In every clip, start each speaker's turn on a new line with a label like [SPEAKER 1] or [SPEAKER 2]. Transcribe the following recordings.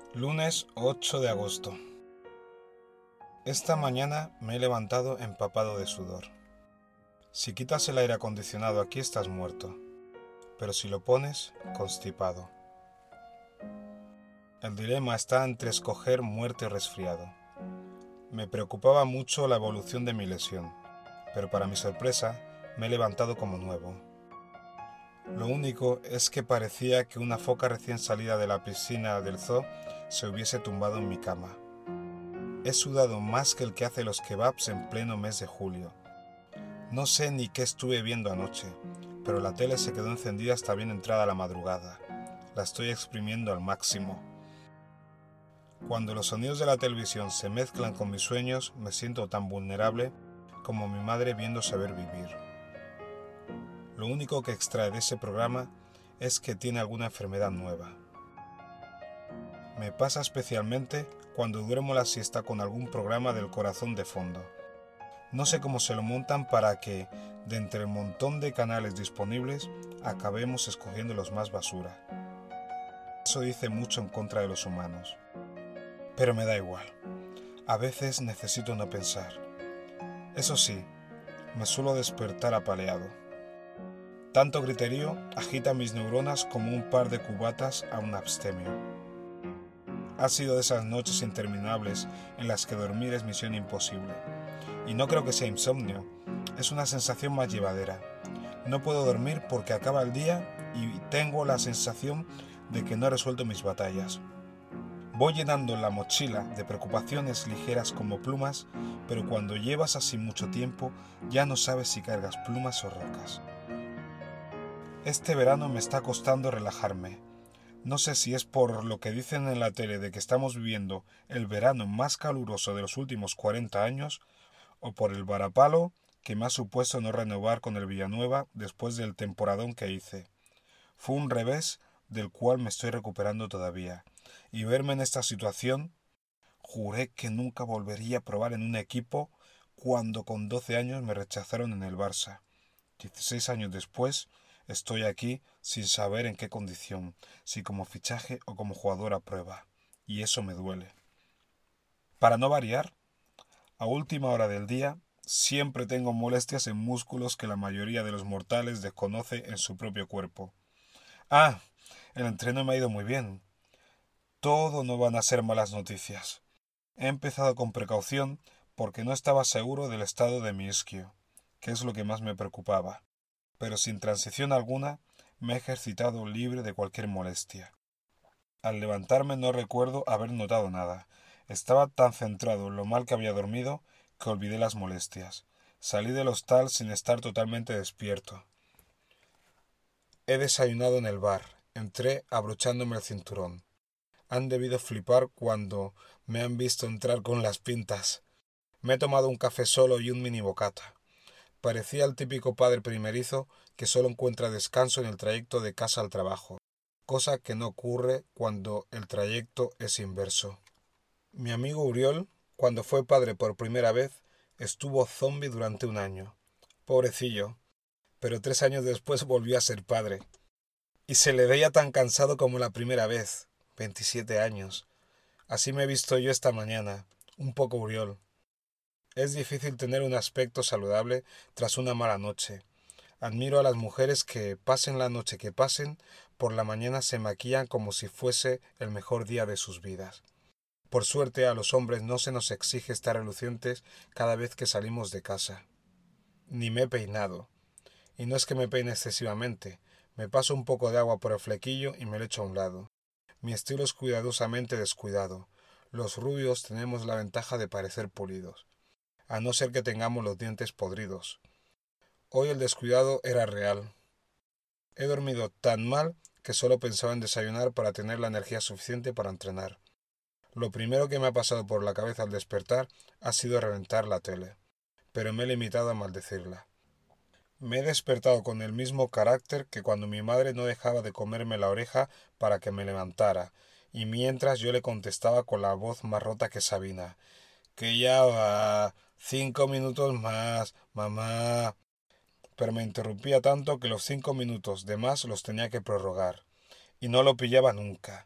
[SPEAKER 1] Lunes 8 de agosto. Esta mañana me he levantado empapado de sudor. Si quitas el aire acondicionado aquí estás muerto, pero si lo pones, constipado. El dilema está entre escoger muerte o resfriado. Me preocupaba mucho la evolución de mi lesión, pero para mi sorpresa me he levantado como nuevo. Lo único es que parecía que una foca recién salida de la piscina del zoo se hubiese tumbado en mi cama. He sudado más que el que hace los kebabs en pleno mes de julio. No sé ni qué estuve viendo anoche, pero la tele se quedó encendida hasta bien entrada la madrugada. La estoy exprimiendo al máximo. Cuando los sonidos de la televisión se mezclan con mis sueños, me siento tan vulnerable como mi madre viendo saber vivir. Lo único que extrae de ese programa es que tiene alguna enfermedad nueva. Me pasa especialmente cuando duermo la siesta con algún programa del corazón de fondo. No sé cómo se lo montan para que, de entre el montón de canales disponibles, acabemos escogiendo los más basura. Eso dice mucho en contra de los humanos. Pero me da igual. A veces necesito no pensar. Eso sí, me suelo despertar apaleado. Tanto griterío agita mis neuronas como un par de cubatas a un abstemio. Ha sido de esas noches interminables en las que dormir es misión imposible. Y no creo que sea insomnio, es una sensación más llevadera. No puedo dormir porque acaba el día y tengo la sensación de que no he resuelto mis batallas. Voy llenando la mochila de preocupaciones ligeras como plumas, pero cuando llevas así mucho tiempo ya no sabes si cargas plumas o rocas. Este verano me está costando relajarme. No sé si es por lo que dicen en la tele de que estamos viviendo el verano más caluroso de los últimos 40 años, o por el varapalo que me ha supuesto no renovar con el Villanueva después del temporadón que hice. Fue un revés del cual me estoy recuperando todavía, y verme en esta situación, juré que nunca volvería a probar en un equipo cuando con 12 años me rechazaron en el Barça. 16 años después, estoy aquí sin saber en qué condición, si como fichaje o como jugador a prueba, y eso me duele. Para no variar, a última hora del día, siempre tengo molestias en músculos que la mayoría de los mortales desconoce en su propio cuerpo. Ah, el entreno me ha ido muy bien. Todo no van a ser malas noticias. He empezado con precaución porque no estaba seguro del estado de mi isquio, que es lo que más me preocupaba, pero sin transición alguna me he ejercitado libre de cualquier molestia. Al levantarme no recuerdo haber notado nada. Estaba tan centrado en lo mal que había dormido que olvidé las molestias. Salí del hostal sin estar totalmente despierto. He desayunado en el bar. Entré abrochándome el cinturón. Han debido flipar cuando me han visto entrar con las pintas. Me he tomado un café solo y un mini bocata. Parecía el típico padre primerizo que solo encuentra descanso en el trayecto de casa al trabajo, cosa que no ocurre cuando el trayecto es inverso. Mi amigo Uriol, cuando fue padre por primera vez, estuvo zombie durante un año. Pobrecillo, pero 3 años después volvió a ser padre. Y se le veía tan cansado como la primera vez, 27 años. Así me he visto yo esta mañana, un poco Uriol. Es difícil tener un aspecto saludable tras una mala noche. Admiro a las mujeres que, pasen la noche que pasen, por la mañana se maquillan como si fuese el mejor día de sus vidas. Por suerte a los hombres no se nos exige estar relucientes cada vez que salimos de casa. Ni me he peinado. Y no es que me peine excesivamente. Me paso un poco de agua por el flequillo y me lo echo a un lado. Mi estilo es cuidadosamente descuidado. Los rubios tenemos la ventaja de parecer pulidos, a no ser que tengamos los dientes podridos. Hoy el descuidado era real. He dormido tan mal que solo pensaba en desayunar para tener la energía suficiente para entrenar. Lo primero que me ha pasado por la cabeza al despertar ha sido reventar la tele, pero me he limitado a maldecirla. Me he despertado con el mismo carácter que cuando mi madre no dejaba de comerme la oreja para que me levantara, y mientras yo le contestaba con la voz más rota que Sabina, que ya va, 5 minutos más, mamá. Pero me interrumpía tanto que los 5 minutos de más los tenía que prorrogar, y no lo pillaba nunca.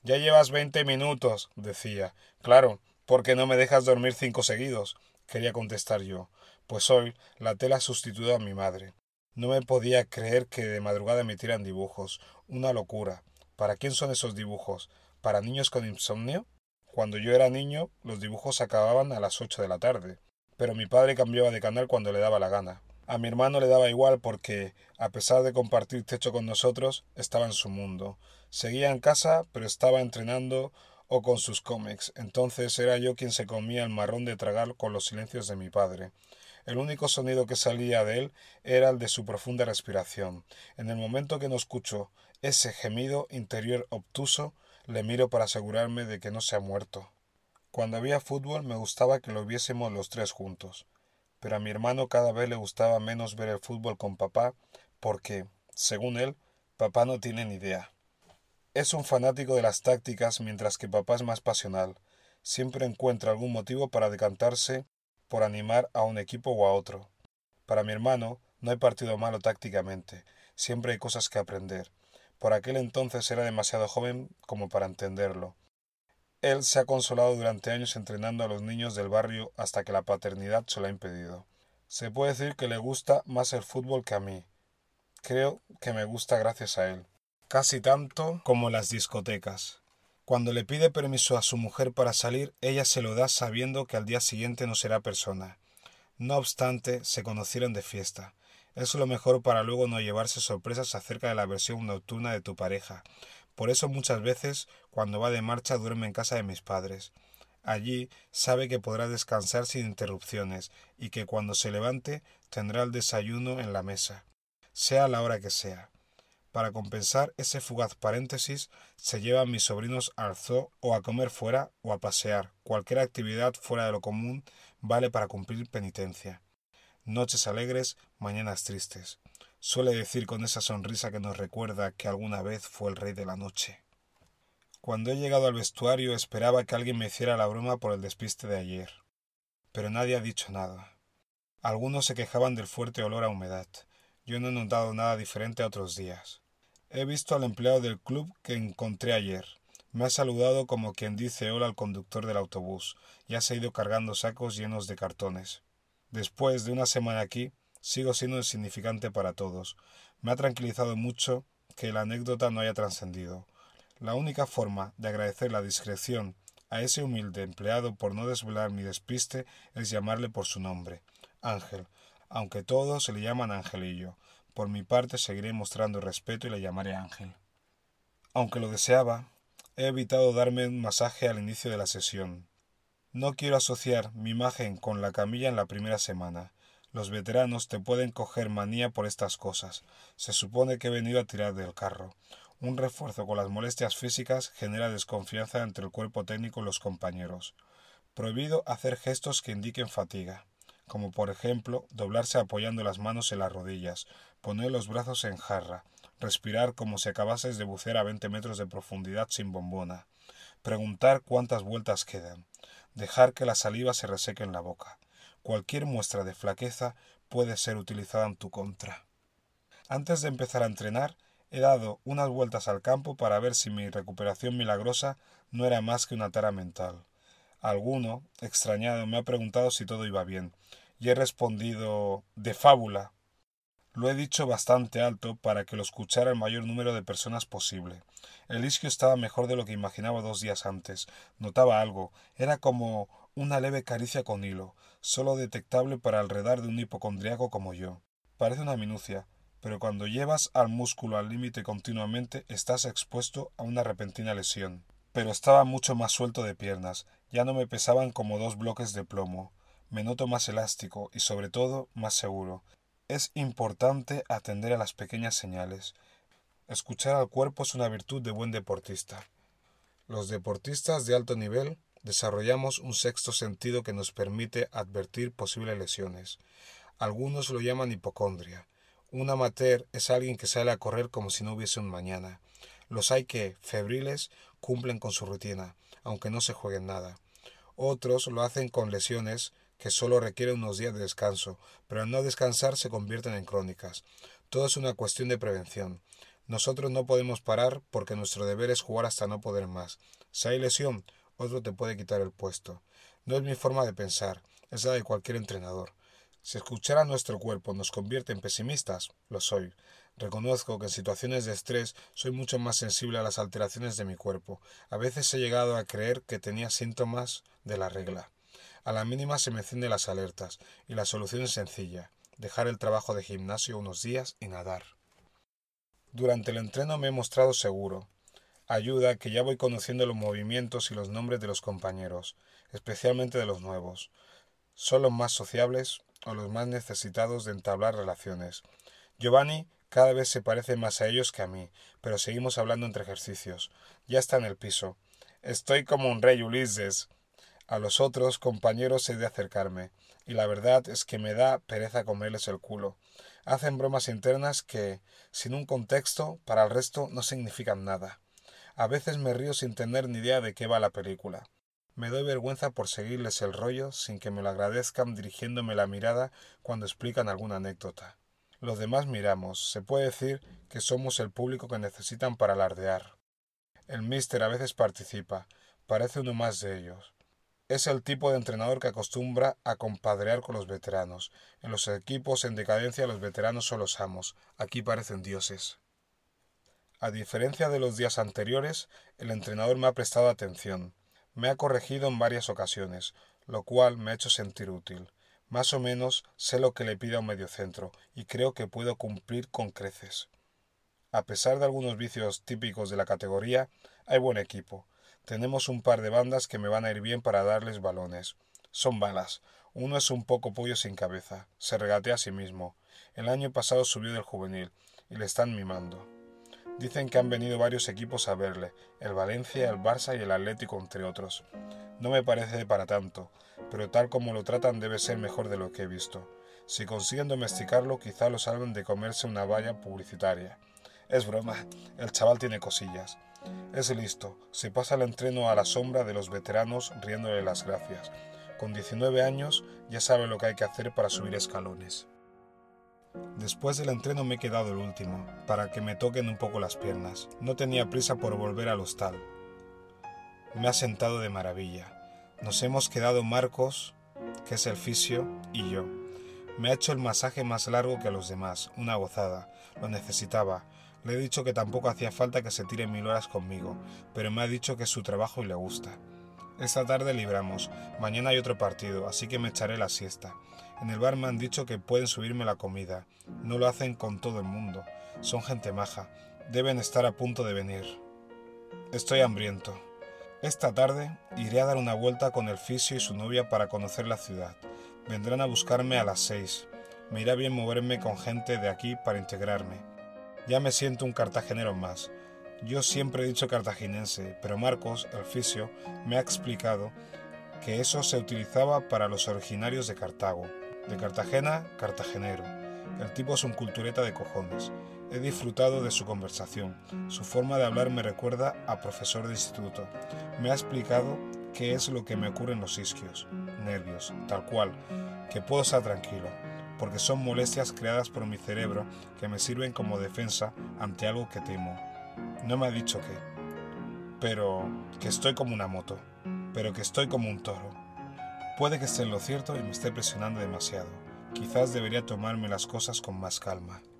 [SPEAKER 1] Ya llevas 20 minutos, decía. Claro, porque no me dejas dormir 5 seguidos, quería contestar yo, pues hoy la tela ha sustituido a mi madre. No me podía creer que de madrugada me tiran dibujos. Una locura. ¿Para quién son esos dibujos? ¿Para niños con insomnio? Cuando yo era niño, los dibujos acababan a las 8 de la tarde, pero mi padre cambiaba de canal cuando le daba la gana. A mi hermano le daba igual porque, a pesar de compartir techo con nosotros, estaba en su mundo. Seguía en casa, pero estaba entrenando o con sus cómics. Entonces era yo quien se comía el marrón de tragar con los silencios de mi padre. El único sonido que salía de él era el de su profunda respiración. En el momento que no escucho ese gemido interior obtuso, le miro para asegurarme de que no se ha muerto. Cuando había fútbol me gustaba que lo viésemos los tres juntos, pero a mi hermano cada vez le gustaba menos ver el fútbol con papá porque, según él, papá no tiene ni idea. Es un fanático de las tácticas mientras que papá es más pasional. Siempre encuentra algún motivo para decantarse por animar a un equipo o a otro. Para mi hermano no hay partido malo tácticamente, siempre hay cosas que aprender. Por aquel entonces era demasiado joven como para entenderlo. Él se ha consolado durante años entrenando a los niños del barrio hasta que la paternidad se lo ha impedido. Se puede decir que le gusta más el fútbol que a mí. Creo que me gusta gracias a él. Casi tanto como las discotecas. Cuando le pide permiso a su mujer para salir, ella se lo da sabiendo que al día siguiente no será persona. No obstante, se conocieron de fiesta. Es lo mejor para luego no llevarse sorpresas acerca de la versión nocturna de tu pareja. Por eso muchas veces, cuando va de marcha, duerme en casa de mis padres. Allí sabe que podrá descansar sin interrupciones y que cuando se levante tendrá el desayuno en la mesa, sea la hora que sea. Para compensar ese fugaz paréntesis, se llevan mis sobrinos al zoo o a comer fuera o a pasear. Cualquier actividad fuera de lo común vale para cumplir penitencia. Noches alegres, mañanas tristes. Suele decir con esa sonrisa que nos recuerda que alguna vez fue el rey de la noche. Cuando he llegado al vestuario esperaba que alguien me hiciera la broma por el despiste de ayer, pero nadie ha dicho nada. Algunos se quejaban del fuerte olor a humedad. Yo no he notado nada diferente a otros días. He visto al empleado del club que encontré ayer. Me ha saludado como quien dice hola al conductor del autobús, y ha seguido cargando sacos llenos de cartones. Después de una semana aquí, sigo siendo insignificante para todos. Me ha tranquilizado mucho que la anécdota no haya trascendido. La única forma de agradecer la discreción a ese humilde empleado por no desvelar mi despiste es llamarle por su nombre, Ángel, aunque todos se le llaman Angelillo. Por mi parte seguiré mostrando respeto y le llamaré Ángel. Aunque lo deseaba, he evitado darme un masaje al inicio de la sesión. No quiero asociar mi imagen con la camilla en la primera semana. Los veteranos te pueden coger manía por estas cosas. Se supone que he venido a tirar del carro. Un refuerzo con las molestias físicas genera desconfianza entre el cuerpo técnico y los compañeros. Prohibido hacer gestos que indiquen fatiga, como por ejemplo doblarse apoyando las manos en las rodillas, poner los brazos en jarra, respirar como si acabases de bucear a 20 metros de profundidad sin bombona, preguntar cuántas vueltas quedan, dejar que la saliva se reseque en la boca. Cualquier muestra de flaqueza puede ser utilizada en tu contra. Antes de empezar a entrenar, he dado unas vueltas al campo para ver si mi recuperación milagrosa no era más que una tara mental. Alguno, extrañado, me ha preguntado si todo iba bien, y he respondido de fábula. Lo he dicho bastante alto para que lo escuchara el mayor número de personas posible. El isquio estaba mejor de lo que imaginaba 2 días antes. Notaba algo. Era como una leve caricia con hilo, solo detectable para el radar de un hipocondriaco como yo. Parece una minucia, pero cuando llevas al músculo al límite continuamente estás expuesto a una repentina lesión. Pero estaba mucho más suelto de piernas, ya no me pesaban como 2 bloques de plomo. Me noto más elástico y sobre todo más seguro. Es importante atender a las pequeñas señales. Escuchar al cuerpo es una virtud de buen deportista. Los deportistas de alto nivel desarrollamos un sexto sentido que nos permite advertir posibles lesiones. Algunos lo llaman hipocondria. Un amateur es alguien que sale a correr como si no hubiese un mañana. Los hay que, febriles, cumplen con su rutina, aunque no se jueguen nada. Otros lo hacen con lesiones que solo requieren unos días de descanso, pero al no descansar se convierten en crónicas. Todo es una cuestión de prevención. Nosotros no podemos parar porque nuestro deber es jugar hasta no poder más. Si hay lesión, otro te puede quitar el puesto. No es mi forma de pensar, es la de cualquier entrenador. Si escuchar a nuestro cuerpo nos convierte en pesimistas, lo soy. Reconozco que en situaciones de estrés soy mucho más sensible a las alteraciones de mi cuerpo. A veces he llegado a creer que tenía síntomas de la regla. A la mínima se me encienden las alertas, y la solución es sencilla: dejar el trabajo de gimnasio unos días y nadar. Durante el entreno me he mostrado seguro. Ayuda que ya voy conociendo los movimientos y los nombres de los compañeros, especialmente de los nuevos. Son los más sociables o los más necesitados de entablar relaciones. Giovanni cada vez se parece más a ellos que a mí, pero seguimos hablando entre ejercicios. Ya está en el piso. Estoy como un rey, Ulises. A los otros compañeros he de acercarme, y la verdad es que me da pereza comerles el culo. Hacen bromas internas que, sin un contexto, para el resto no significan nada. A veces me río sin tener ni idea de qué va la película. Me doy vergüenza por seguirles el rollo sin que me lo agradezcan dirigiéndome la mirada cuando explican alguna anécdota. Los demás miramos, se puede decir que somos el público que necesitan para alardear. El míster a veces participa, parece uno más de ellos. Es el tipo de entrenador que acostumbra a compadrear con los veteranos. En los equipos en decadencia los veteranos son los amos, aquí parecen dioses. A diferencia de los días anteriores, el entrenador me ha prestado atención. Me ha corregido en varias ocasiones, lo cual me ha hecho sentir útil. Más o menos sé lo que le pide a un mediocentro, y creo que puedo cumplir con creces. A pesar de algunos vicios típicos de la categoría, hay buen equipo. Tenemos un par de bandas que me van a ir bien para darles balones. Son balas. Uno es un poco pollo sin cabeza. Se regatea a sí mismo. El año pasado subió del juvenil, y le están mimando. Dicen que han venido varios equipos a verle, el Valencia, el Barça y el Atlético, entre otros. No me parece para tanto, pero tal como lo tratan debe ser mejor de lo que he visto. Si consiguen domesticarlo, quizá lo salven de comerse una valla publicitaria. Es broma, el chaval tiene cosillas. Es listo, se pasa el entreno a la sombra de los veteranos riéndole las gracias. Con 19 años ya sabe lo que hay que hacer para subir escalones. Después del entreno me he quedado el último, para que me toquen un poco las piernas. No tenía prisa por volver al hostal. Me ha sentado de maravilla. Nos hemos quedado Marcos, que es el fisio, y yo. Me ha hecho el masaje más largo que a los demás, una gozada. Lo necesitaba. Le he dicho que tampoco hacía falta que se tire 1000 horas conmigo, pero me ha dicho que es su trabajo y le gusta. Esta tarde libramos, mañana hay otro partido, así que me echaré la siesta. En el bar me han dicho que pueden subirme la comida. No lo hacen con todo el mundo. Son gente maja. Deben estar a punto de venir. Estoy hambriento. Esta tarde iré a dar una vuelta con el fisio y su novia para conocer la ciudad. Vendrán a buscarme a las 6. Me irá bien moverme con gente de aquí para integrarme. Ya me siento un cartagenero más. Yo siempre he dicho cartaginense, pero Marcos, el fisio, me ha explicado que eso se utilizaba para los originarios de Cartago. De Cartagena, cartagenero. El tipo es un cultureta de cojones. He disfrutado de su conversación. Su forma de hablar me recuerda a profesor de instituto. Me ha explicado qué es lo que me ocurre en los isquios, nervios, tal cual, que puedo estar tranquilo, porque son molestias creadas por mi cerebro que me sirven como defensa ante algo que temo. No me ha dicho qué, pero que estoy como una moto, pero que estoy como un toro. Puede que esté en lo cierto y me esté presionando demasiado. Quizás debería tomarme las cosas con más calma.